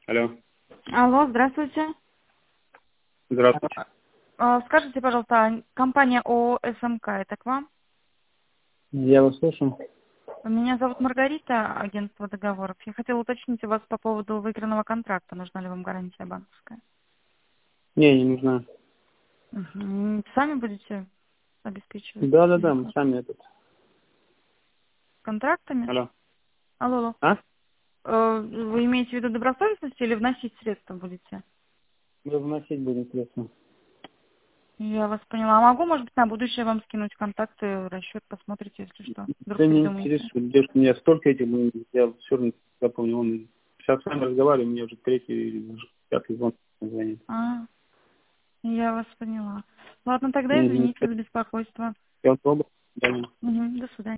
Алло. Алло, здравствуйте. Здравствуйте. Скажите, пожалуйста, компания ООО СМК, это к вам? Я вас слушаю. Меня зовут Маргарита, агентство договоров. Я хотела уточнить у вас по поводу выигранного контракта. Нужна ли вам гарантия банковская? Не нужна. Сами будете обеспечивать Да, мы или сами этот. контрактами? Алло. Алло. А? Вы имеете в виду добросовестность или вносить средства будете? Мы вносить будем средства. Я вас поняла. А могу, может быть, на будущее вам скинуть контакты, расчет, посмотрите, если что. Вдруг Да не передумаете. интересует. Девушка, у меня столько этих, я все равно запомнил. Он сейчас с вами разговариваю, мне уже третий или уже пятый звон звонит. Я вас поняла. Ладно, тогда Угу. извините за беспокойство. Всего доброго. До свидания. До свидания.